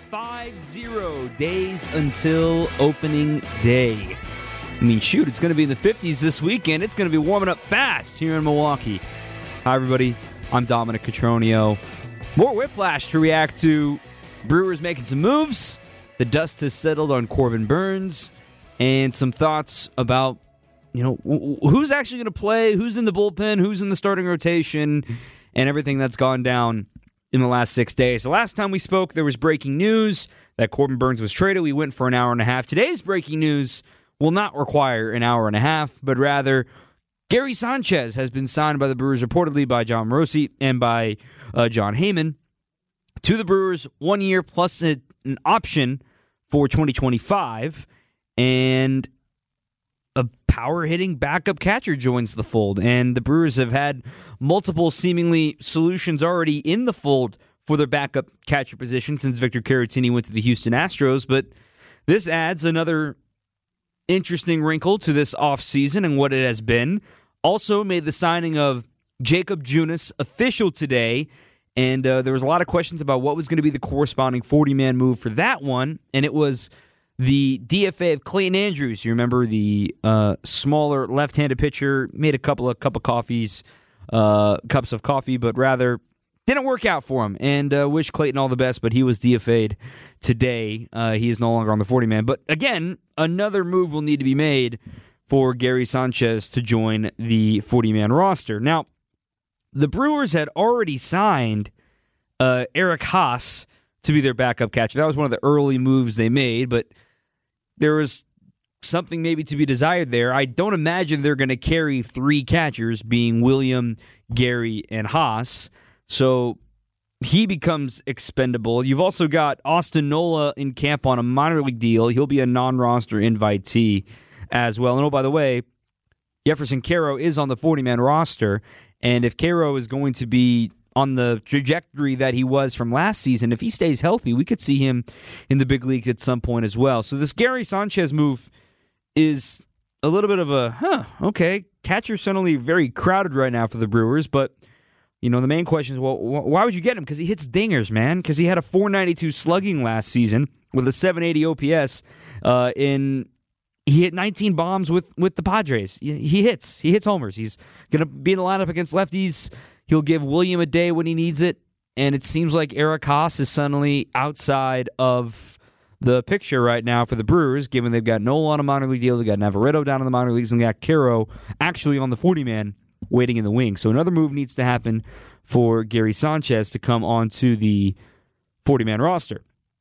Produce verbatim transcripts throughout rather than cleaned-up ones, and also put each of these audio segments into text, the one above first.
five zero days until opening day. I mean, shoot, it's going to be in the fifties this weekend. It's going to be warming up fast here in Milwaukee. Hi, everybody. I'm Dominic Cotroneo. More Whiplash to react to. Brewers making some moves. The dust has settled on Corbin Burnes. And some thoughts about, you know, who's actually going to play, who's in the bullpen, who's in the starting rotation, and everything that's gone down in the last six days. The last time we spoke, there was breaking news that Corbin Burnes was traded. We went for an hour and a half. Today's breaking news will not require an hour and a half, but rather Gary Sanchez has been signed by the Brewers, reportedly by Jon Morosi and by uh, Jon Heyman, to the Brewers, one year plus a, an option for twenty twenty-five, and a power-hitting backup catcher joins the fold. And the Brewers have had multiple seemingly solutions already in the fold for their backup catcher position since Victor Caratini went to the Houston Astros, but this adds another interesting wrinkle to this offseason and what it has been. Also made the signing of Jakob Junis official today, and uh, there was a lot of questions about what was going to be the corresponding forty-man move for that one, and it was the D F A of Clayton Andrews. You remember the uh, smaller left-handed pitcher, made a couple of cup of coffees, uh, cups of coffee, but rather didn't work out for him, and uh, wish Clayton all the best, but he was D F A'd today. Uh, he is no longer on the forty-man. But again, another move will need to be made for Gary Sanchez to join the forty-man roster. Now, the Brewers had already signed uh, Eric Haas to be their backup catcher. That was one of the early moves they made, but there was something maybe to be desired there. I don't imagine they're going to carry three catchers, being William, Gary, and Haas. So he becomes expendable. You've also got Austin Nola in camp on a minor league deal. He'll be a non-roster invitee as well. And oh, by the way, Jefferson Caro is on the forty-man roster, and if Caro is going to be on the trajectory that he was from last season, if he stays healthy, we could see him in the big leagues at some point as well. So this Gary Sanchez move is a little bit of a, huh, okay, catcher's suddenly very crowded right now for the Brewers, but you know, the main question is, well, why would you get him? Because he hits dingers, man. Because he had a four ninety-two slugging last season with a seven eighty O P S. Uh, in he hit nineteen bombs with, with the Padres. He hits. He hits homers. He's going to be in the lineup against lefties. He'll give William a day when he needs it. And it seems like Eric Haas is suddenly outside of the picture right now for the Brewers, given they've got Nola on a minor league deal, they've got Navarrete down in the minor leagues, and they got Caro actually on the forty-man waiting in the wings. So another move needs to happen for Gary Sanchez to come onto the forty-man roster.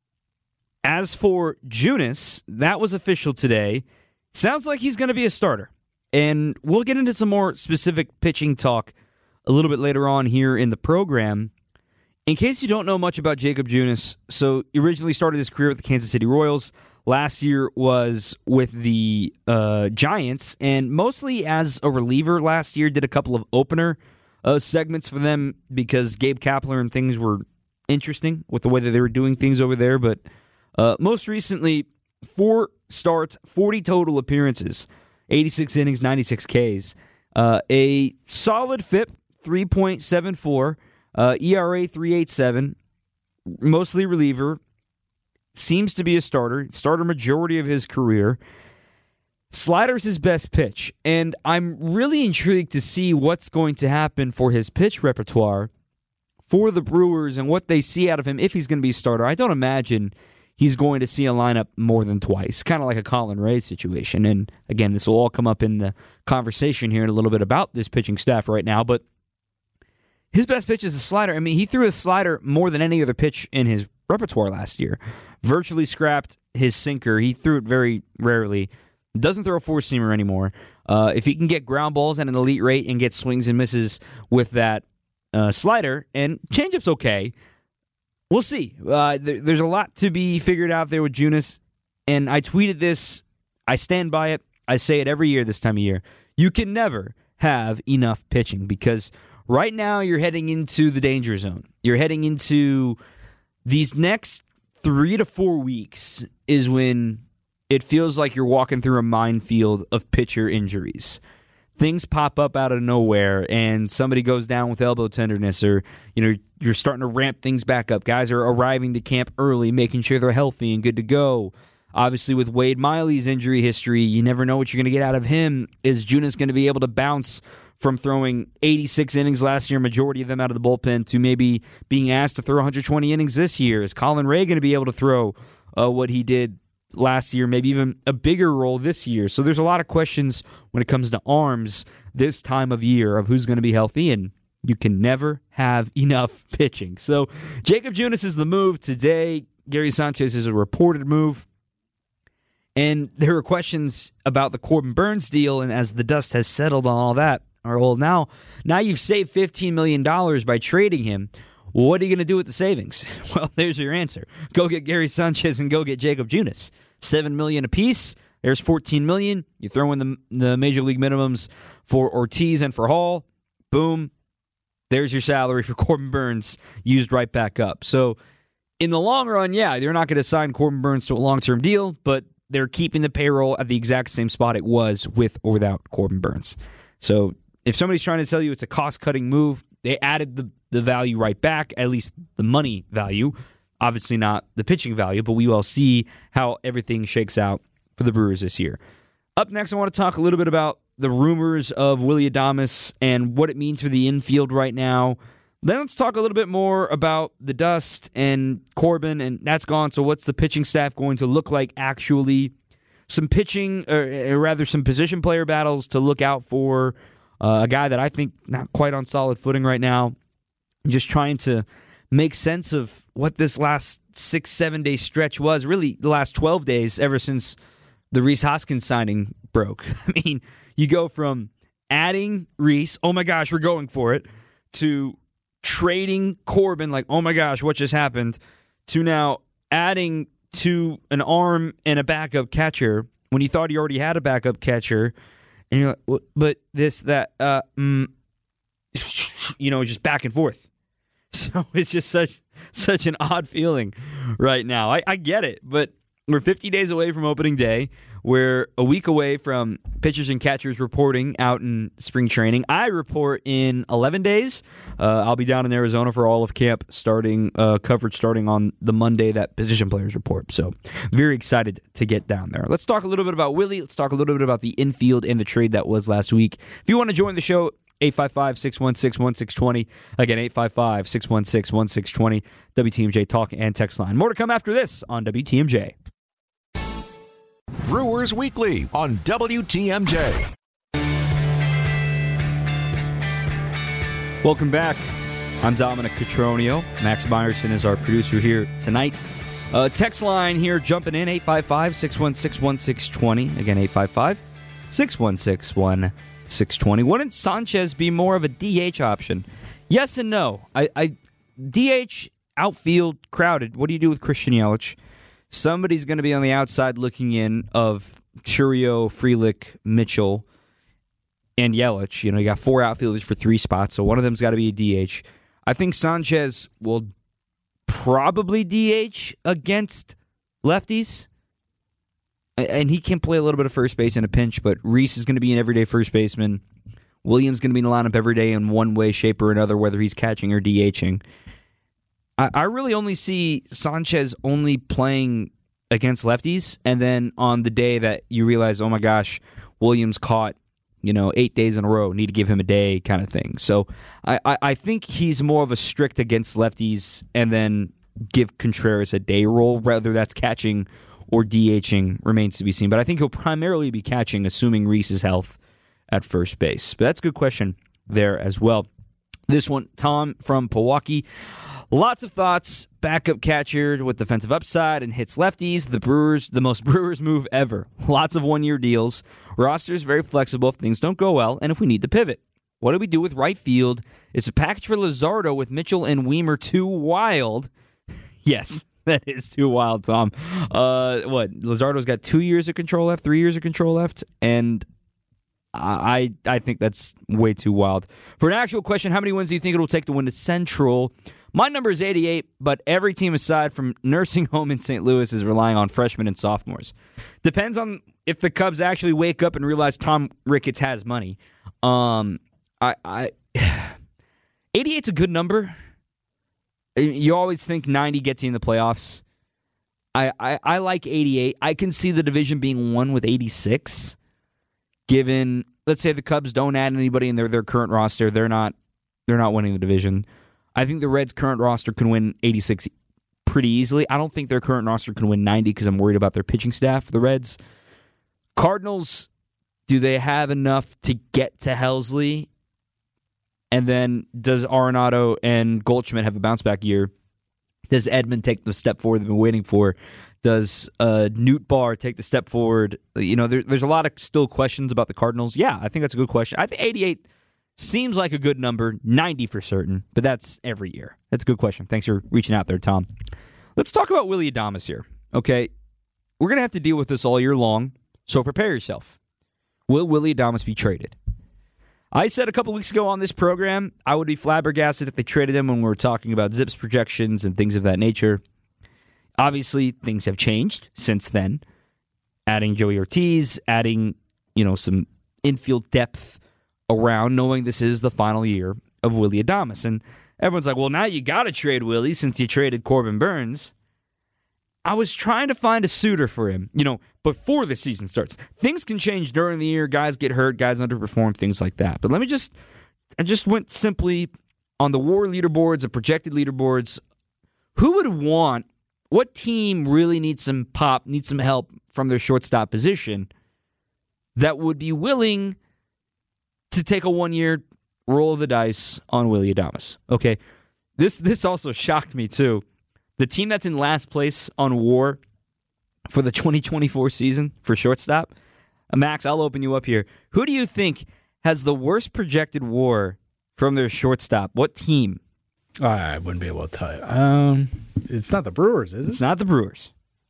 As for Junis, that was official today. Sounds like he's going to be a starter. And we'll get into some more specific pitching talk a little bit later on here in the program. In case you don't know much about Jakob Junis, so he originally started his career with the Kansas City Royals. Last year was with the uh, Giants, and mostly as a reliever last year, did a couple of opener uh, segments for them because Gabe Kapler and things were interesting with the way that they were doing things over there. But uh, most recently, four starts, forty total appearances, eighty-six innings, ninety-six Ks. Uh, a solid F I P, three point seven four, uh, E R A three point eight seven, mostly reliever. Seems to be a starter. Starter majority of his career. Slider's his best pitch, and I'm really intrigued to see what's going to happen for his pitch repertoire for the Brewers and what they see out of him if he's going to be a starter. I don't imagine he's going to see a lineup more than twice, kind of like a Colin Ray situation. And again, this will all come up in the conversation here in a little bit about this pitching staff right now, but his best pitch is a slider. I mean, he threw a slider more than any other pitch in his repertoire last year. Virtually scrapped his sinker. He threw it very rarely. Doesn't throw a four-seamer anymore. Uh, if he can get ground balls at an elite rate and get swings and misses with that uh, slider, and changeup's okay, we'll see. Uh, there, there's a lot to be figured out there with Junis, and I tweeted this. I stand by it. I say it every year this time of year. You can never have enough pitching because right now you're heading into the danger zone. You're heading into these next three to four weeks is when it feels like you're walking through a minefield of pitcher injuries. Things pop up out of nowhere, and somebody goes down with elbow tenderness, or you know, you're starting to ramp things back up. Guys are arriving to camp early, making sure they're healthy and good to go. Obviously, with Wade Miley's injury history, you never know what you're going to get out of him. Is Junis going to be able to bounce from throwing eighty-six innings last year, majority of them out of the bullpen, to maybe being asked to throw one hundred twenty innings this year? Is Colin Ray going to be able to throw uh, what he did last year, maybe even a bigger role this year? So there's a lot of questions when it comes to arms this time of year of who's going to be healthy, and you can never have enough pitching. So Jacob Junis is the move today. Gary Sanchez is a reported move. And there were questions about the Corbin Burnes deal, and as the dust has settled on all that, or well, now, now you've saved fifteen million dollars by trading him. What are you going to do with the savings? Well, there's your answer. Go get Gary Sanchez and go get Jacob Junis. seven million dollars apiece. There's fourteen million dollars. You throw in the, the major league minimums for Ortiz and for Hall. Boom. There's your salary for Corbin Burnes used right back up. So in the long run, yeah, they're not going to sign Corbin Burnes to a long-term deal, but they're keeping the payroll at the exact same spot it was with or without Corbin Burnes. So if somebody's trying to tell you it's a cost-cutting move, they added the, the value right back, at least the money value. Obviously not the pitching value, but we will see how everything shakes out for the Brewers this year. Up next, I want to talk a little bit about the rumors of Willy Adames and what it means for the infield right now. Then let's talk a little bit more about the dust and Corbin, and that's gone. So what's the pitching staff going to look like actually? Some pitching, or rather some position player battles to look out for. Uh, a guy that I think not quite on solid footing right now. Just trying to make sense of what this last six, seven-day stretch was. Really, the last twelve days ever since the Rhys Hoskins signing broke. I mean, you go from adding Rhys, oh my gosh, we're going for it, to trading Corbin, like, oh my gosh, what just happened, to now adding to an arm and a backup catcher when you thought he already had a backup catcher. And you're like, but this, that, uh, mm, you know, just back and forth. So it's just such such an odd feeling right now. I, I get it, but we're fifty days away from opening day. We're a week away from pitchers and catchers reporting out in spring training. I report in eleven days. Uh, I'll be down in Arizona for all of camp, starting uh, coverage starting on the Monday that position players report. So very excited to get down there. Let's talk a little bit about Willie. Let's talk a little bit about the infield and the trade that was last week. If you want to join the show, eight five five, six one six, one six two zero. Again, eight five five, six one six, one six two zero. W T M J Talk and Text Line. More to come after this on W T M J. Brewers Weekly on W T M J. Welcome back. I'm Dominic Cotroneo. Max Meyerson is our producer here tonight. Uh, text line here jumping in, eight five five, six one six, one six two zero. Again, eight five five, six one six, one six two zero. Wouldn't Sanchez be more of a D H option? Yes and no. I, I D H, outfield, crowded. What do you do with Christian Yelich? Somebody's going to be on the outside looking in of Chourio, Frelick, Mitchell, and Yelich. You know, you got four outfielders for three spots, so one of them's got to be a D H. I think Sanchez will probably D H against lefties, and he can play a little bit of first base in a pinch, but Rhys is going to be an everyday first baseman. Williams going to be in the lineup every day in one way, shape, or another, whether he's catching or DHing. I, I really only see Sanchez only playing against lefties, and then on the day that you realize, oh my gosh, Williams caught, you know, eight days in a row, need to give him a day kind of thing. So I, I, I think he's more of a strict against lefties and then give Contreras a day role, whether that's catching or DHing remains to be seen. But I think he'll primarily be catching, assuming Rhys's health at first base. But that's a good question there as well. This one, Tom from Pewaukee. Lots of thoughts. Backup catcher with defensive upside and hits lefties. The Brewers, the most Brewers move ever. Lots of one-year deals. Roster's very flexible if things don't go well and if we need to pivot. What do we do with right field? Is a package for Luzardo with Mitchell and Weimer too wild? Yes, that is too wild, Tom. Uh, what? Luzardo's got two years of control left, three years of control left, and I I think that's way too wild. For an actual question, how many wins do you think it will take to win the Central? My number is eighty-eight, but every team aside from Nursing Home in Saint Louis is relying on freshmen and sophomores. Depends on if the Cubs actually wake up and realize Tom Ricketts has money. Um, I, I eighty-eight's a good number. You always think ninety gets you in the playoffs. I, I, I like eighty-eight. I can see the division being won with eighty-six. Given, let's say the Cubs don't add anybody in their, their current roster, they're not they're not winning the division. I think the Reds' current roster can win eighty-six pretty easily. I don't think their current roster can win ninety because I'm worried about their pitching staff for the Reds. Cardinals, do they have enough to get to Helsley? And then does Arenado and Goldschmidt have a bounce-back year? Does Edman take the step forward they've been waiting for? Does uh, Newt Barr take the step forward? You know, there, there's a lot of still questions about the Cardinals. Yeah, I think that's a good question. I think eighty-eight seems like a good number, ninety for certain, but that's every year. That's a good question. Thanks for reaching out there, Tom. Let's talk about Willy Adames here, okay? We're going to have to deal with this all year long, so prepare yourself. Will Willy Adames be traded? I said a couple weeks ago on this program, I would be flabbergasted if they traded him when we were talking about Zips projections and things of that nature. Obviously, things have changed since then. Adding Joey Ortiz, adding, you know, some infield depth around, knowing this is the final year of Willy Adames. And everyone's like, well, now you got to trade Willie since you traded Corbin Burns. I was trying to find a suitor for him, you know, before the season starts. Things can change during the year. Guys get hurt, guys underperform, things like that. But let me just, I just went simply on the WAR leaderboards, the projected leaderboards. Who would want, what team really needs some pop, needs some help from their shortstop position that would be willing to take a one-year roll of the dice on Willy Adames? Okay, this this also shocked me too. The team that's in last place on WAR for the twenty twenty-four season for shortstop, Max, I'll open you up here. Who do you think has the worst projected WAR from their shortstop? What team? I wouldn't be able to tell you. Um, it's not the Brewers, is it? It's not the Brewers.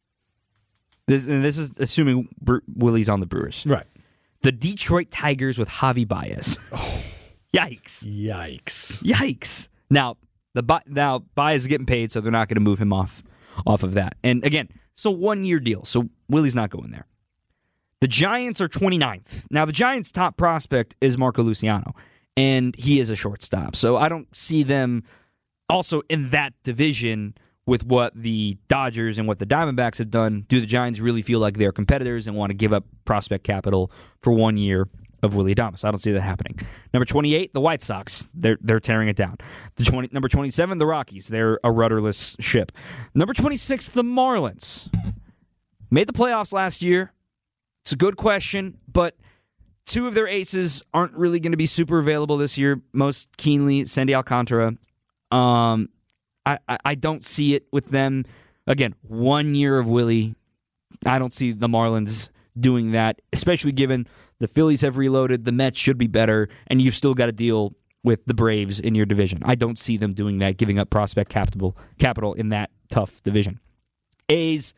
This, and this is assuming Bre- Willie's on the Brewers. Right. The Detroit Tigers with Javi Baez. Oh. Yikes. Yikes. Yikes. Now, the now Baez is getting paid, so they're not going to move him off, off of that. And again, it's a one-year deal, so Willie's not going there. The Giants are twenty-ninth. Now, the Giants' top prospect is Marco Luciano, and he is a shortstop. So I don't see them also in that division with what the Dodgers and what the Diamondbacks have done. Do the Giants really feel like they're competitors and want to give up prospect capital for one year of Willy Adames? I don't see that happening. Number twenty-eight, the White Sox. They're they're tearing it down. The twenty, number twenty-seven, the Rockies. They're a rudderless ship. Number twenty-six, the Marlins. Made the playoffs last year. It's a good question, but two of their aces aren't really going to be super available this year. Most keenly, Sandy Alcantara. Um, I, I, I don't see it with them. Again, one year of Willie. I don't see the Marlins doing that, especially given the Phillies have reloaded, the Mets should be better, and you've still got to deal with the Braves in your division. I don't see them doing that, giving up prospect capital capital in that tough division. A's,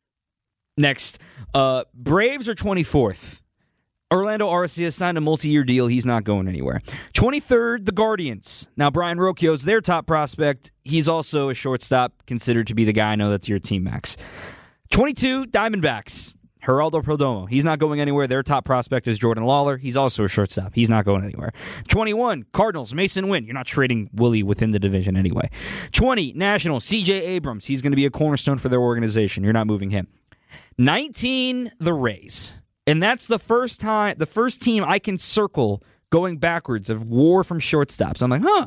next. Uh, Braves are twenty-fourth. Orlando Arcia signed a multi-year deal. He's not going anywhere. twenty-third, the Guardians. Now, Brian Rocchio's their top prospect. He's also a shortstop, considered to be the guy. I know that's your team, Max. twenty-two, Diamondbacks. Geraldo Perdomo. He's not going anywhere. Their top prospect is Jordan Lawler. He's also a shortstop. He's not going anywhere. twenty-one, Cardinals. Mason Wynn. You're not trading Willie within the division anyway. twenty, Nationals. C J Abrams. He's going to be a cornerstone for their organization. You're not moving him. nineteen, the Rays. And that's the first time, the first team I can circle going backwards of WAR from shortstops. I'm like, huh,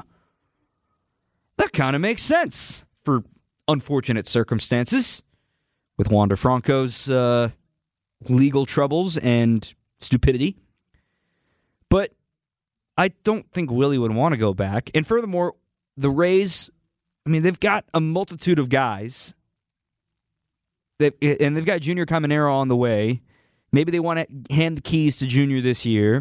that kind of makes sense for unfortunate circumstances with Wander Franco's uh, legal troubles and stupidity. But I don't think Willie would want to go back. And furthermore, the Rays, I mean, they've got a multitude of guys. They've, and they've got Junior Caminero on the way. Maybe they want to hand the keys to Junior this year.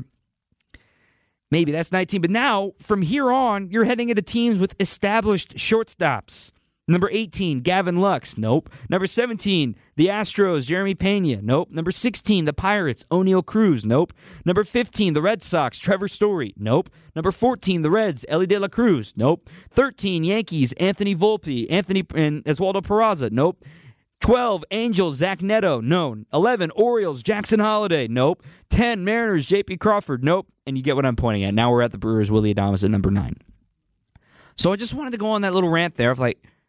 Maybe that's nineteen. But now, from here on, you're heading into teams with established shortstops. Number eighteen, Gavin Lux. Nope. Number seventeen, the Astros, Jeremy Pena. Nope. Number sixteen, the Pirates, O'Neal Cruz. Nope. Number fifteen, the Red Sox, Trevor Story. Nope. Number fourteen, the Reds, Ellie De La Cruz. Nope. thirteen, Yankees, Anthony Volpe, Anthony and Oswaldo Peraza. Nope. twelve, Angels, Zach Neto. No. eleven, Orioles, Jackson Holiday. Nope. ten, Mariners, J P Crawford. Nope. And you get what I'm pointing at. Now we're at the Brewers, Willy Adames at number nine. So I just wanted to go on that little rant there of like,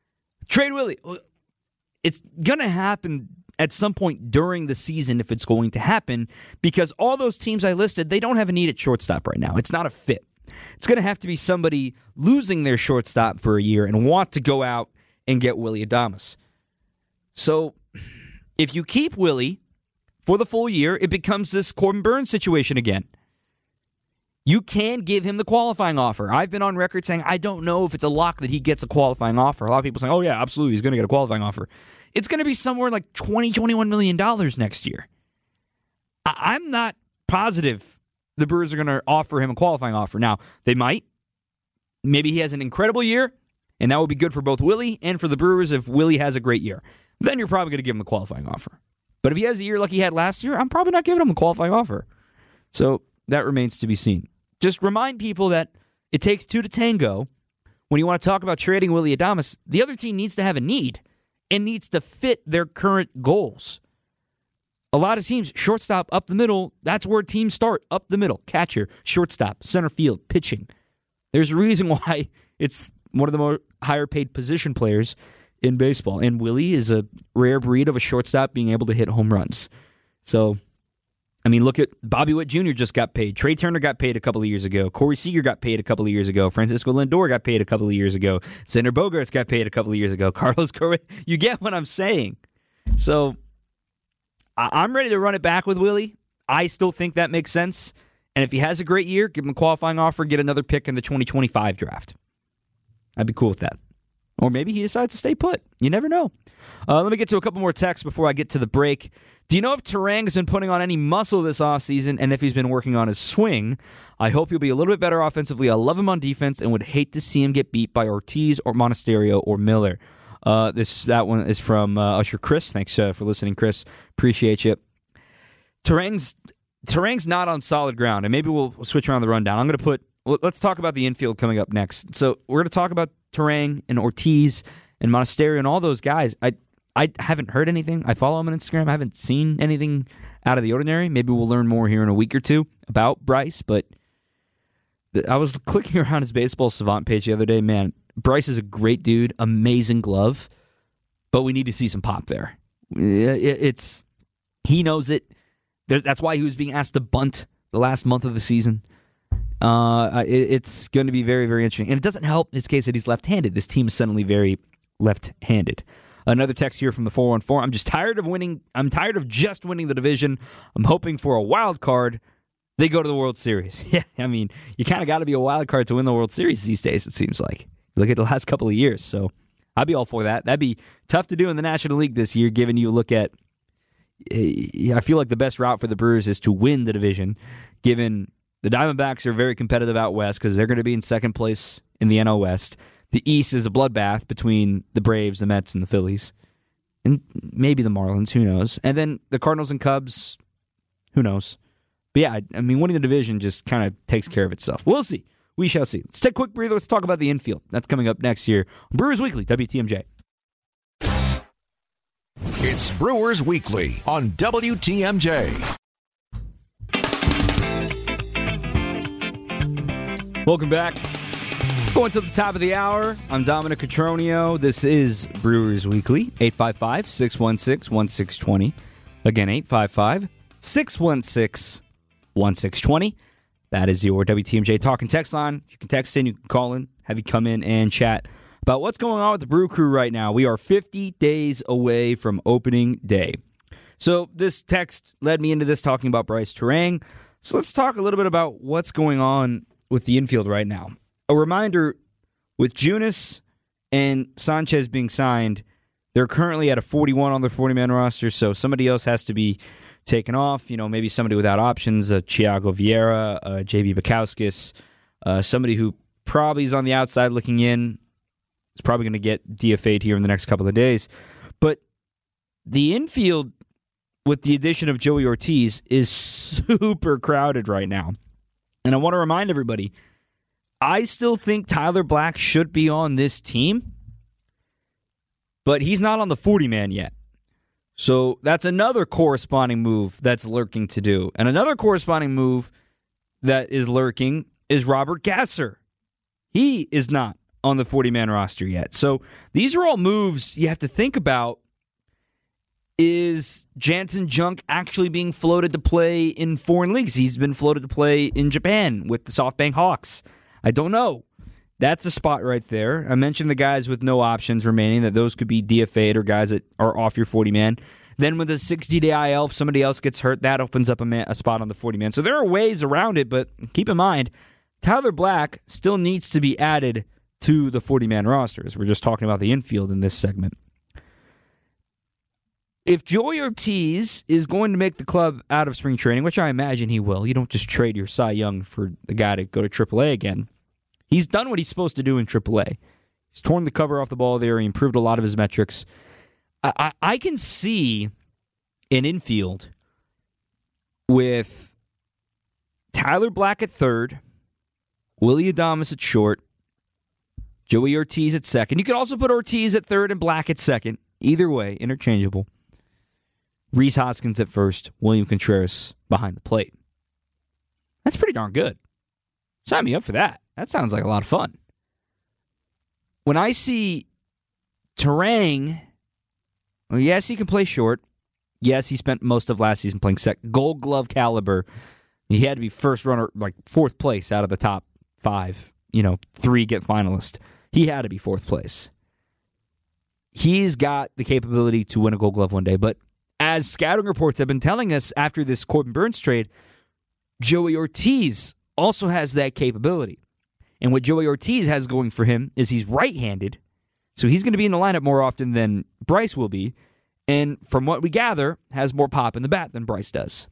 Trade Willie. It's going to happen at some point during the season if it's going to happen, because all those teams I listed, they don't have a need at shortstop right now. It's not a fit. It's going to have to be somebody losing their shortstop for a year and want to go out and get Willie Adames. So if you keep Willie for the full year, it becomes this Corbin Burns situation again. You can give him the qualifying offer. I've been on record saying I don't know if it's a lock that he gets a qualifying offer. A lot of people saying, oh yeah, absolutely, he's going to get a qualifying offer. It's going to be somewhere like twenty, twenty-one million dollars next year. I- I'm not positive the Brewers are going to offer him a qualifying offer. Now, they might. Maybe he has an incredible year, and that would be good for both Willie and for the Brewers if Willie has a great year. Then you're probably going to give him a qualifying offer. But if he has a year like he had last year, I'm probably not giving him a qualifying offer. So that remains to be seen. Just remind people that it takes two to tango. When you want to talk about trading Willie Adames, the other team needs to have a need and needs to fit their current goals. A lot of teams, shortstop, up the middle, that's where teams start, up the middle. Catcher, shortstop, center field, pitching. There's a reason why it's one of the more higher paid position players in baseball. And Willie is a rare breed of a shortstop being able to hit home runs. So, I mean, look at Bobby Witt Junior just got paid. Trey Turner got paid a couple of years ago. Corey Seager got paid a couple of years ago. Francisco Lindor got paid a couple of years ago. Xander Bogaerts got paid a couple of years ago. Carlos Correa. You get what I'm saying. So, I'm ready to run it back with Willie. I still think that makes sense. And if he has a great year, give him a qualifying offer, get another pick in the twenty twenty-five draft. I'd be cool with that. Or maybe he decides to stay put. You never know. Uh, let me get to a couple more texts before I get to the break. Do you know if Turang has been putting on any muscle this offseason and if he's been working on his swing? I hope he'll be a little bit better offensively. I love him on defense and would hate to see him get beat by Ortiz or Monasterio or Miller. Uh, this That one is from uh, Usher Chris. Thanks uh, for listening, Chris. Appreciate you. Turang's, Turang's not on solid ground, and maybe we'll, we'll switch around the rundown. I'm going to put, well, let's talk about the infield coming up next. So we're going to talk about Turang and Ortiz and Monasterio and all those guys. I I haven't heard anything. I follow him on Instagram. I haven't seen anything out of the ordinary. Maybe we'll learn more here in a week or two about Bryce, but the, I was clicking around his Baseball Savant page the other day. Man, Bryce is a great dude, amazing glove, but we need to see some pop there. It's he knows it. That's why he was being asked to bunt the last month of the season. Uh, it's going to be very, very interesting. And it doesn't help in his case that he's left-handed. This team is suddenly very left-handed. Another text here from the four one four. I'm just tired of winning. I'm tired of just winning the division. I'm hoping for a wild card. They go to the World Series. Yeah, I mean, you kind of got to be a wild card to win the World Series these days, it seems like. Look at the last couple of years. So I'd be all for that. That'd be tough to do in the National League this year, given you look at, I feel like the best route for the Brewers is to win the division, given the Diamondbacks are very competitive out west because they're going to be in second place in the N L West. The East is a bloodbath between the Braves, the Mets, and the Phillies. And maybe the Marlins, who knows. And then the Cardinals and Cubs, who knows. But yeah, I mean, winning the division just kind of takes care of itself. We'll see. We shall see. Let's take a quick breather. Let's talk about the infield. That's coming up next year on Brewers Weekly, W T M J. It's Brewers Weekly on W T M J. Welcome back. Going to the top of the hour, I'm Dominic Cotroneo. This is Brewers Weekly, eight five five, six one six, one six two zero. Again, eight five five, six one six, one six two zero. That is your W T M J talk and text line. You can text in, you can call in, have you come in and chat about what's going on with the Brew Crew right now. We are fifty days away from opening day. So this text led me into this talking about Bryce Turang. So let's talk a little bit about what's going on with the infield right now. A reminder, with Junis and Sanchez being signed, they're currently at a forty-one on their forty-man roster, so somebody else has to be taken off. You know, maybe somebody without options, uh, Thiago Vieira, uh, J B Bukowskis, uh, somebody who probably is on the outside looking in, is probably going to get D F A'd here in the next couple of days. But the infield, with the addition of Joey Ortiz, is super crowded right now. And I want to remind everybody, I still think Tyler Black should be on this team, but he's not on the forty-man yet. So that's another corresponding move that's lurking to do. And another corresponding move that is lurking is Robert Gasser. He is not on the forty-man roster yet. So these are all moves you have to think about. Is Jansen Junk actually being floated to play in foreign leagues? He's been floated to play in Japan with the SoftBank Hawks. I don't know. That's a spot right there. I mentioned the guys with no options remaining, that those could be D F A'd or guys that are off your forty-man. Then with a sixty-day I L, if somebody else gets hurt, that opens up a, man, a spot on the forty-man. So there are ways around it, but keep in mind, Tyler Black still needs to be added to the forty-man rosters. We're just talking about the infield in this segment. If Joey Ortiz is going to make the club out of spring training, which I imagine he will, you don't just trade your Cy Young for the guy to go to triple A again. He's done what he's supposed to do in triple A. He's torn the cover off the ball there. He improved a lot of his metrics. I, I, I can see an infield with Tyler Black at third, Willy Adames at short, Joey Ortiz at second. You could also put Ortiz at third and Black at second. Either way, interchangeable. Rhys Hoskins at first, William Contreras behind the plate. That's pretty darn good. Sign me up for that. That sounds like a lot of fun. When I see Turang, well, yes, he can play short. Yes, he spent most of last season playing sec. Gold Glove caliber. He had to be first runner, like fourth place out of the top five. You know, three get finalist. He had to be fourth place. He's got the capability to win a Gold Glove one day, but as scouting reports have been telling us after this Corbin Burns trade, Joey Ortiz also has that capability. And what Joey Ortiz has going for him is he's right-handed, so he's going to be in the lineup more often than Bryce will be, and from what we gather, has more pop in the bat than Bryce does.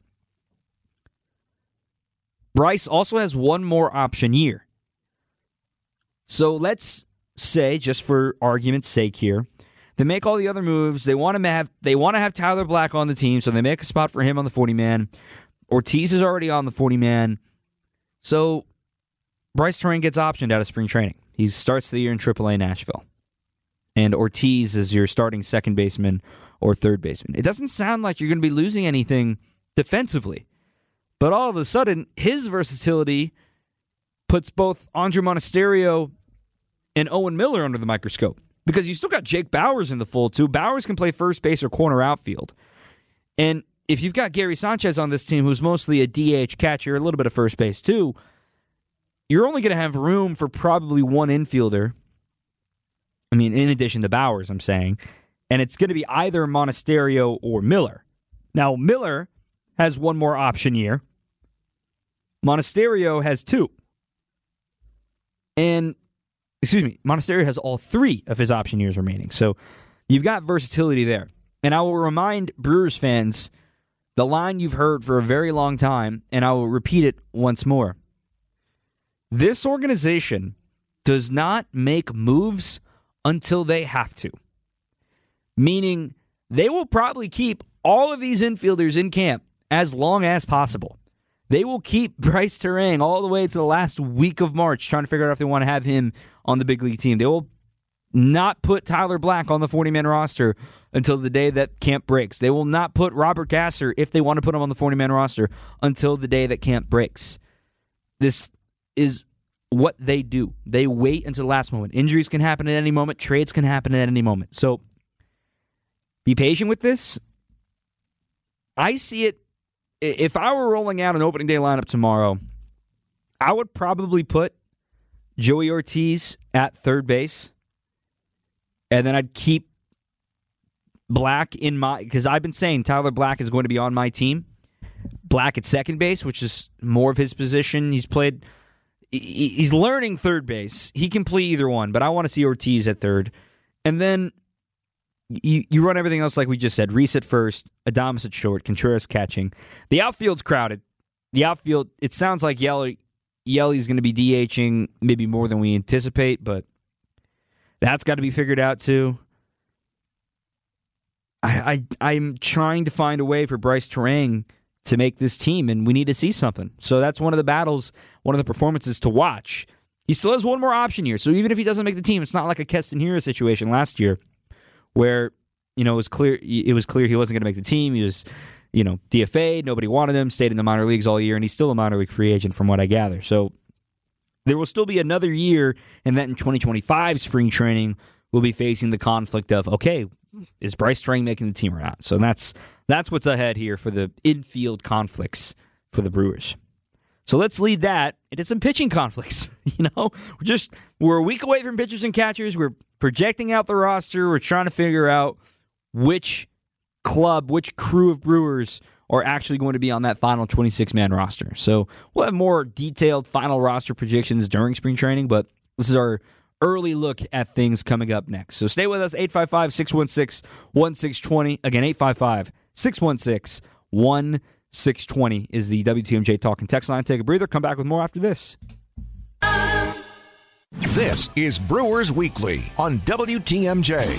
Bryce also has one more option year. So let's say, just for argument's sake here, they make all the other moves. They want to have they want to have Tyler Black on the team, so they make a spot for him on the forty-man. Ortiz is already on the forty-man. So Bryce Turang gets optioned out of spring training. He starts the year in triple A Nashville. And Ortiz is your starting second baseman or third baseman. It doesn't sound like you're going to be losing anything defensively. But all of a sudden, his versatility puts both Andre Monasterio and Owen Miller under the microscope. Because you still got Jake Bowers in the fold, too. Bowers can play first base or corner outfield. And if you've got Gary Sanchez on this team, who's mostly a D H catcher, a little bit of first base, too, you're only going to have room for probably one infielder. I mean, in addition to Bowers, I'm saying. And it's going to be either Monasterio or Miller. Now, Miller has one more option year. Monasterio has two. And Excuse me, Monasterio has all three of his option years remaining. So you've got versatility there. And I will remind Brewers fans the line you've heard for a very long time, and I will repeat it once more. This organization does not make moves until they have to. Meaning they will probably keep all of these infielders in camp as long as possible. They will keep Bryce Turang all the way to the last week of March, trying to figure out if they want to have him on the big league team. They will not put Tyler Black on the forty-man roster until the day that camp breaks. They will not put Robert Gasser, if they want to put him on the forty-man roster, until the day that camp breaks. This is what they do. They wait until the last moment. Injuries can happen at any moment. Trades can happen at any moment. So be patient with this. I see it. If I were rolling out an opening day lineup tomorrow, I would probably put Joey Ortiz at third base, and then I'd keep Black in my, because I've been saying Tyler Black is going to be on my team. Black at second base, which is more of his position. He's played, he's learning third base. He can play either one, but I want to see Ortiz at third. And then You, you run everything else like we just said. Rhys at first, Adames at short, Contreras catching. The outfield's crowded. The outfield, it sounds like Yelly, Yelly's going to be DHing maybe more than we anticipate, but that's got to be figured out too. I, I, I'm trying to find a way for Bryce Turang to make this team, and we need to see something. So that's one of the battles, one of the performances to watch. He still has one more option here, so even if he doesn't make the team, it's not like a Keston Hiura situation last year, where, you know, it was clear it was clear he wasn't going to make the team. He was, you know, D F A'd, nobody wanted him, stayed in the minor leagues all year, and he's still a minor league free agent from what I gather. So there will still be another year, and that in twenty twenty-five spring training, we'll be facing the conflict of, okay, is Bryce Strang making the team or not? So that's that's what's ahead here for the infield conflicts for the Brewers. So let's lead that into some pitching conflicts. You know, we're just we're a week away from pitchers and catchers. We're projecting out the roster. We're trying to figure out which club, which crew of Brewers are actually going to be on that final twenty-six man roster. So we'll have more detailed final roster projections during spring training, but this is our early look at things coming up next. So stay with us, eight five five, six one six, one six two zero. Again, eight five five, six one six, one six two zero is the W T M J Talk and Text line. Take a breather. Come back with more after this. This is Brewers Weekly on W T M J.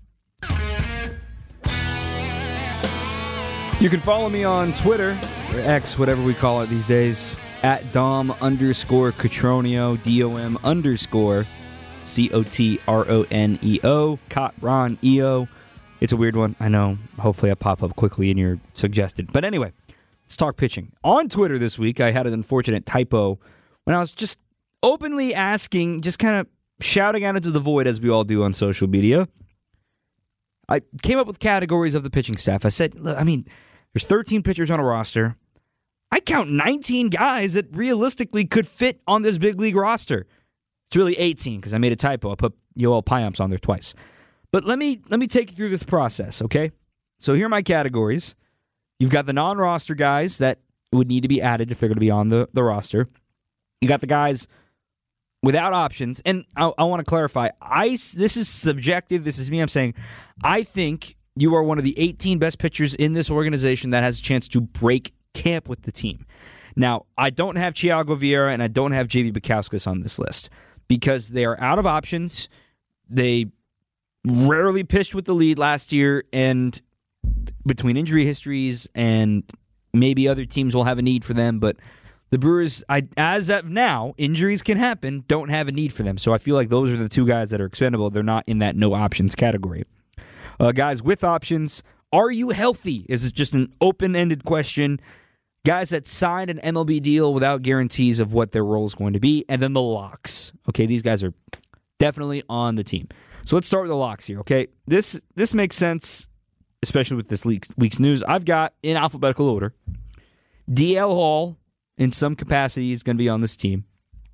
You can follow me on Twitter, or X, whatever we call it these days, at Dom underscore Cotroneo, D O M underscore C O T R O N E O, Cotron E O. It's a weird one, I know. Hopefully I pop up quickly in your suggested. But anyway, let's talk pitching. On Twitter this week, I had an unfortunate typo when I was just openly asking, just kind of shouting out into the void as we all do on social media. I came up with categories of the pitching staff. I said, look, I mean, there's thirteen pitchers on a roster. I count nineteen guys that realistically could fit on this big league roster. It's really eighteen because I made a typo. I put Yoel Payamps on there twice. But let me let me take you through this process, okay? So here are my categories. You've got the non-roster guys that would need to be added if they're going to be on the, the roster. You got the guys without options. And I, I want to clarify, I, this is subjective. This is me. I'm saying I think you are one of the eighteen best pitchers in this organization that has a chance to break camp with the team. Now, I don't have Thiago Vieira and I don't have J B Bukowskis on this list because they are out of options. They rarely pitched with the lead last year, and between injury histories and maybe other teams will have a need for them, but the Brewers, I, as of now, injuries can happen, don't have a need for them. So I feel like those are the two guys that are expendable. They're not in that no options category. Uh, guys with options, are you healthy? Is just an open-ended question. Guys that signed an M L B deal without guarantees of what their role is going to be. And then the locks. Okay, these guys are definitely on the team. So let's start with the locks here, okay? This this makes sense, especially with this week's news. I've got, in alphabetical order, D L Hall, in some capacity, is going to be on this team.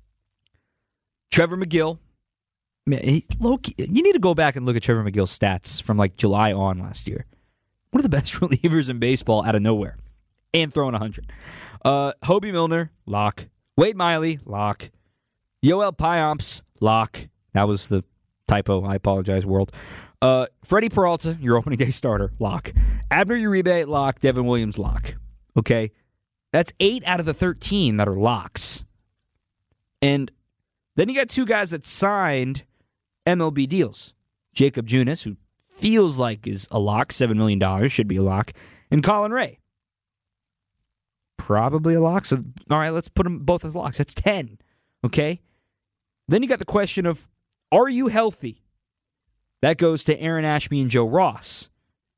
Trevor Megill. Man, he, low-key, you need to go back and look at Trevor Megill's stats from like July on last year. One of the best relievers in baseball out of nowhere. And throwing one hundred. Uh, Hobie Milner, lock. Wade Miley, lock. Yoel Payamps, lock. That was the typo. I apologize, world. Uh, Freddie Peralta, your opening day starter, lock. Abner Uribe, lock. Devin Williams, lock. Okay? That's eight out of the thirteen that are locks. And then you got two guys that signed M L B deals. Jacob Junis, who feels like is a lock, seven million dollars, should be a lock. And Colin Ray. Probably a lock. So, all right, let's put them both as locks. That's ten. Okay? Then you got the question of, are you healthy? That goes to Aaron Ashby and Joe Ross.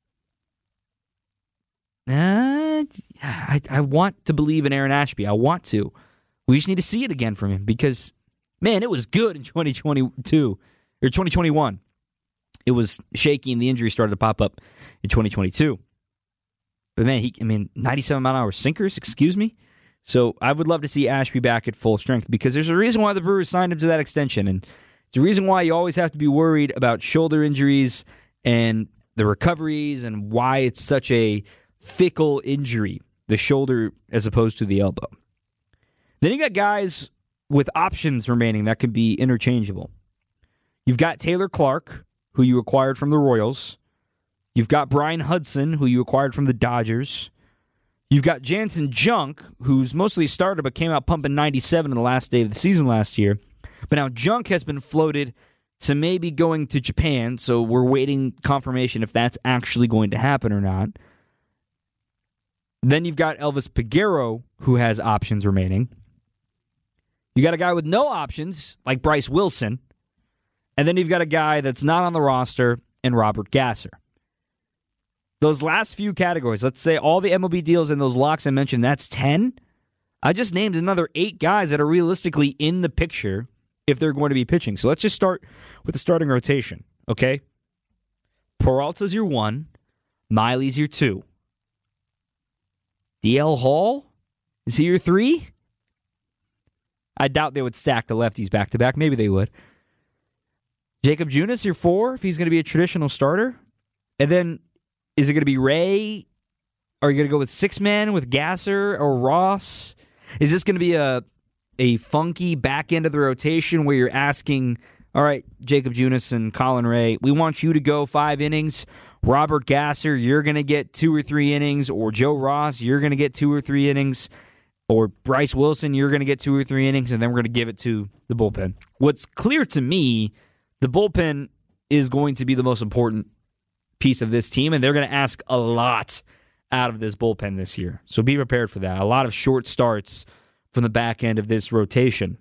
Uh, I, I want to believe in Aaron Ashby. I want to. We just need to see it again from him because, man, it was good in twenty twenty-two or twenty twenty-one. It was shaky and the injury started to pop up in twenty twenty-two. But, man, he, I mean, ninety-seven mile an hour sinkers, excuse me. So I would love to see Ashby back at full strength because there's a reason why the Brewers signed him to that extension. And it's a reason why you always have to be worried about shoulder injuries and the recoveries and why it's such a fickle injury, the shoulder as opposed to the elbow. Then you got guys with options remaining that could be interchangeable. You've got Taylor Clark, who you acquired from the Royals. You've got Brian Hudson, who you acquired from the Dodgers. You've got Jansen Junk, who's mostly a starter but came out pumping ninety-seven in the last day of the season last year. But now Junk has been floated to maybe going to Japan, so we're waiting confirmation if that's actually going to happen or not. Then you've got Elvis Peguero, who has options remaining. You got a guy with no options, like Bryce Wilson. And then you've got a guy that's not on the roster, and Robert Gasser. Those last few categories, let's say all the M L B deals and those locks I mentioned, that's ten. I just named another eight guys that are realistically in the picture if they're going to be pitching. So let's just start with the starting rotation, okay? Peralta's your one. Miley's your two. D L Hall? Is he your three? I doubt they would stack the lefties back-to-back. Maybe they would. Jacob Junis, your four, if he's going to be a traditional starter. And then, is it going to be Ray? Are you going to go with six-man with Gasser or Ross? Is this going to be a a funky back end of the rotation where you're asking, all right, Jacob Junis and Colin Ray, we want you to go five innings. Robert Gasser, you're going to get two or three innings. Or Joe Ross, you're going to get two or three innings. Or Bryce Wilson, you're going to get two or three innings, and then we're going to give it to the bullpen. What's clear to me, the bullpen is going to be the most important piece of this team, and they're going to ask a lot out of this bullpen this year. So be prepared for that. A lot of short starts from the back end of this rotation.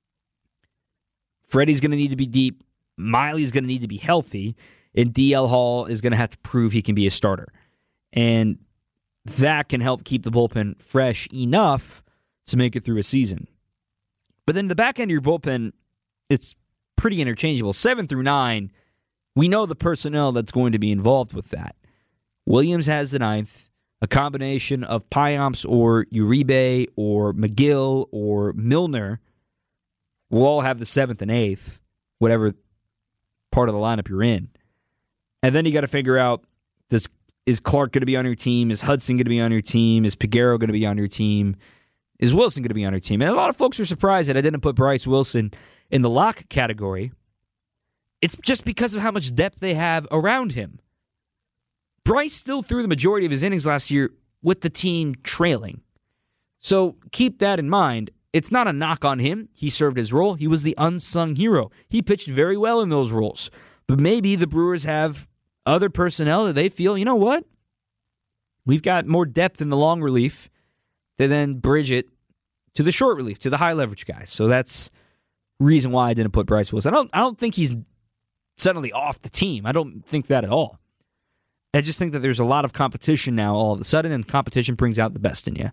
Freddie's going to need to be deep. Miley's going to need to be healthy. And D L Hall is going to have to prove he can be a starter. And that can help keep the bullpen fresh enough to make it through a season. But then the back end of your bullpen, it's pretty interchangeable. Seven through nine, we know the personnel that's going to be involved with that. Williams has the ninth. A combination of Payamps or Uribe or McGill or Milner will all have the seventh and eighth, whatever part of the lineup you're in. And then you got to figure out, does is Clark going to be on your team? Is Hudson going to be on your team? Is Piguero going to be on your team? Is Wilson going to be on your team? And a lot of folks are surprised that I didn't put Bryce Wilson in the lock category. It's just because of how much depth they have around him. Bryce still threw the majority of his innings last year with the team trailing. So keep that in mind. It's not a knock on him. He served his role. He was the unsung hero. He pitched very well in those roles. But maybe the Brewers have other personnel that they feel, you know what? We've got more depth in the long relief to then bridge it to the short relief, to the high leverage guys. So that's the reason why I didn't put Bryce Wilson. I don't, I don't think he's suddenly off the team. I don't think that at all. I just think that there's a lot of competition now all of a sudden, and competition brings out the best in you.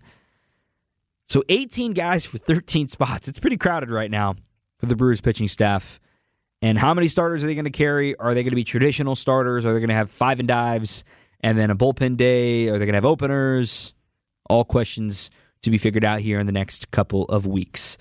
So eighteen guys for thirteen spots. It's pretty crowded right now for the Brewers pitching staff. And how many starters are they going to carry? Are they going to be traditional starters? Are they going to have five and dives and then a bullpen day? Are they going to have openers? All questions to be figured out here in the next couple of weeks.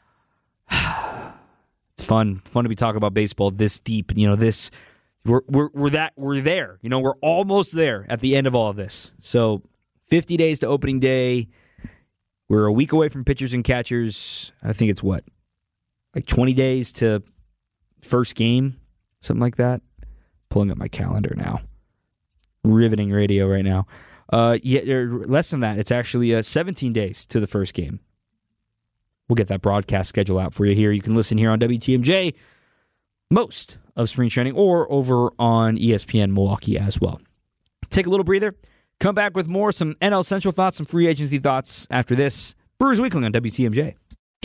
It's fun. It's fun to be talking about baseball this deep. You know, this we're we're we're that we're there. You know, we're almost there at the end of all of this. So fifty days to opening day. We're a week away from pitchers and catchers. I think it's what? Like twenty days to first game, something like that. Pulling up my calendar now. Riveting radio right now. Uh, yeah, less than that. It's actually uh, seventeen days to the first game. We'll get that broadcast schedule out for you here. You can listen here on W T M J most of spring training or over on E S P N Milwaukee as well. Take a little breather. Come back with more, some N L Central thoughts, some free agency thoughts after this. Brewers Weekly on W T M J.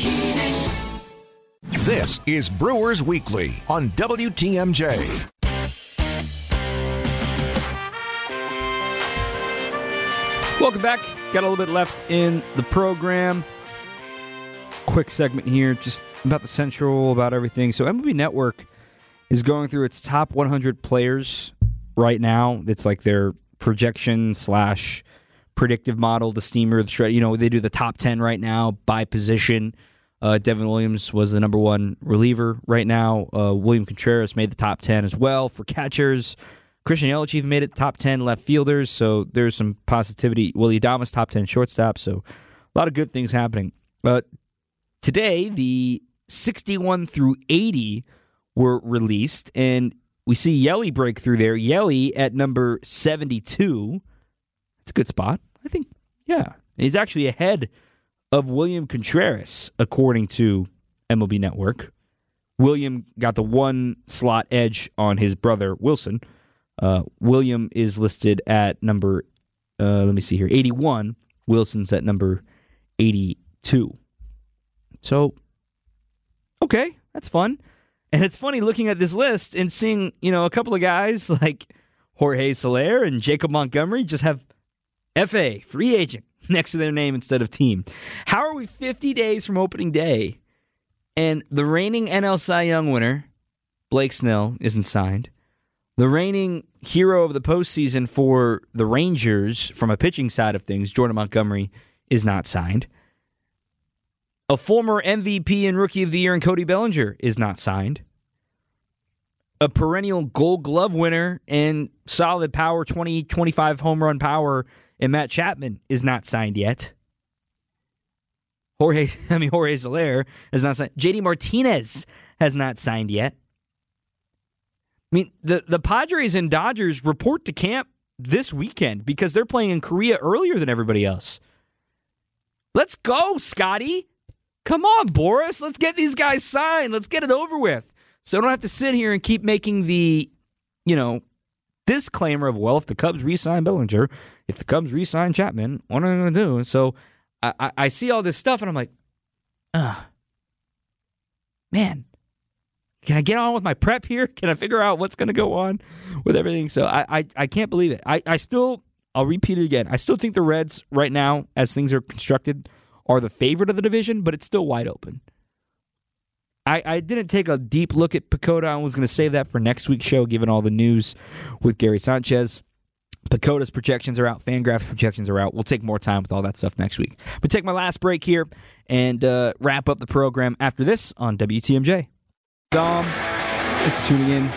This is Brewers Weekly on W T M J. Welcome back. Got a little bit left in the program. Quick segment here, just about the Central, about everything. So M L B Network is going through its top one hundred players right now. It's like their projection slash predictive model, the steamer, the shred. You know, they do the top ten right now by position. Uh, Devin Williams was the number one reliever right now. Uh, William Contreras made the top ten as well for catchers. Christian Yelich even made it top ten left fielders, so there's some positivity. Willie Adames, top ten shortstop, so a lot of good things happening. Uh, today, the sixty-one through eighty were released, and we see Yelly break through there. Yelly at number seventy-two. That's a good spot. I think, yeah. He's actually ahead of William Contreras, according to M L B Network. William got the one slot edge on his brother, Wilson. Uh, William is listed at number, uh, let me see here, eighty-one. Wilson's at number eighty-two. So, okay, that's fun. And it's funny looking at this list and seeing, you know, a couple of guys like Jorge Soler and Jacob Montgomery just have F A, free agent, next to their name instead of team. How are we fifty days from opening day and the reigning N L Cy Young winner, Blake Snell, isn't signed? The reigning hero of the postseason for the Rangers, from a pitching side of things, Jordan Montgomery, is not signed. A former M V P and Rookie of the Year in Cody Bellinger is not signed. A perennial Gold Glove winner and solid power, twenty, twenty-five home run power in Matt Chapman is not signed yet. Jorge, I mean, Jorge Soler is not signed. J D Martinez has not signed yet. I mean, the, the Padres and Dodgers report to camp this weekend because they're playing in Korea earlier than everybody else. Let's go, Scotty. Come on, Boris. Let's get these guys signed. Let's get it over with. So I don't have to sit here and keep making the, you know, disclaimer of, well, if the Cubs re-sign Bellinger, if the Cubs re-sign Chapman, what am I going to do? So I, I, I see all this stuff, and I'm like, ah, man. Can I get on with my prep here? Can I figure out what's going to go on with everything? So I, I, I can't believe it. I, I still, I'll repeat it again. I still think the Reds right now, as things are constructed, are the favorite of the division, but it's still wide open. I, I didn't take a deep look at Pacoda. I was going to save that for next week's show, given all the news with Gary Sanchez. Pacoda's projections are out. Fangraph's projections are out. We'll take more time with all that stuff next week. But take my last break here and uh, wrap up the program after this on W T M J. Dom, thanks for tuning in.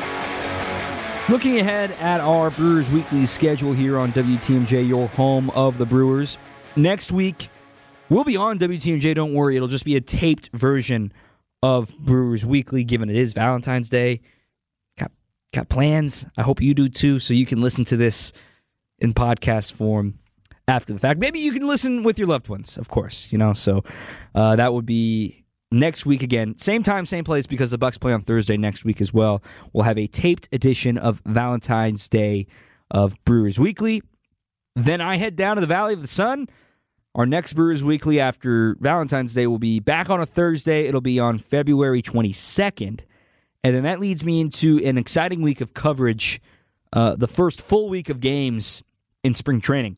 Looking ahead at our Brewers Weekly schedule here on W T M J, your home of the Brewers. Next week, we'll be on W T M J, don't worry. It'll just be a taped version of Brewers Weekly, given it is Valentine's Day. Got, got plans. I hope you do too, so you can listen to this in podcast form after the fact. Maybe you can listen with your loved ones, of course. You know, so uh, that would be next week again. Same time, same place, because the Bucks play on Thursday next week as well. We'll have a taped edition of Valentine's Day of Brewers Weekly. Then I head down to the Valley of the Sun. Our next Brewers Weekly after Valentine's Day will be back on a Thursday. It'll be on February twenty-second. And then that leads me into an exciting week of coverage, uh, the first full week of games in spring training.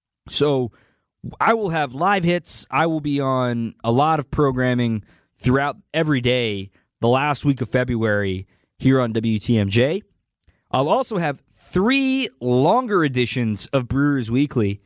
So I will have live hits. I will be on a lot of programming throughout every day the last week of February here on W T M J. I'll also have three longer editions of Brewers Weekly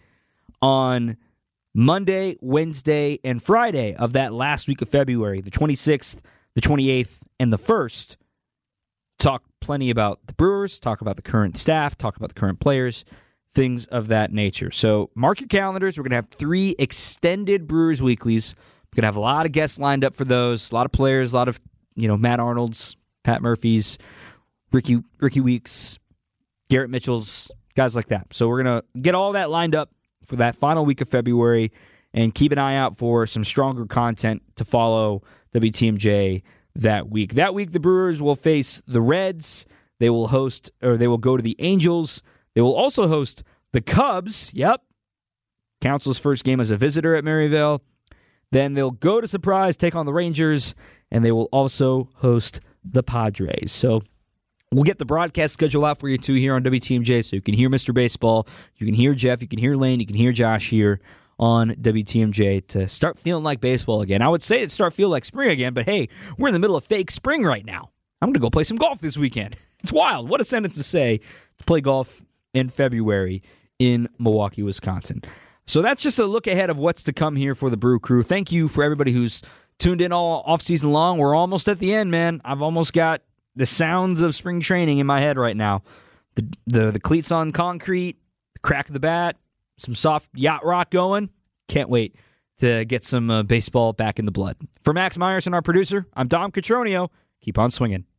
on Monday, Wednesday, and Friday of that last week of February, the twenty-sixth, the twenty-eighth, and the first. Talk plenty about the Brewers, talk about the current staff, talk about the current players, things of that nature. So mark your calendars. We're going to have three extended Brewers Weeklies. We're going to have a lot of guests lined up for those, a lot of players, a lot of, you know, Matt Arnold's, Pat Murphy's, Ricky Ricky Weeks, Garrett Mitchell's, guys like that. So we're going to get all that lined up for that final week of February, and keep an eye out for some stronger content to follow W T M J that week. That week, the Brewers will face the Reds. They will host, or they will go to the Angels. They will also host the Cubs. Yep. Council's first game as a visitor at Maryvale. Then they'll go to Surprise, take on the Rangers, and they will also host the Padres. So we'll get the broadcast schedule out for you, too, here on W T M J, so you can hear Mister Baseball, you can hear Jeff, you can hear Lane, you can hear Josh here on W T M J to start feeling like baseball again. I would say it start feeling like spring again, but hey, we're in the middle of fake spring right now. I'm going to go play some golf this weekend. It's wild. What a sentence to say, to play golf in February in Milwaukee, Wisconsin. So that's just a look ahead of what's to come here for the Brew Crew. Thank you for everybody who's tuned in all offseason long. We're almost at the end, man. I've almost got the sounds of spring training in my head right now. The, the the cleats on concrete, the crack of the bat, some soft yacht rock going. Can't wait to get some uh, baseball back in the blood. For Max Myerson, our producer, I'm Dom Catronio. Keep on swinging.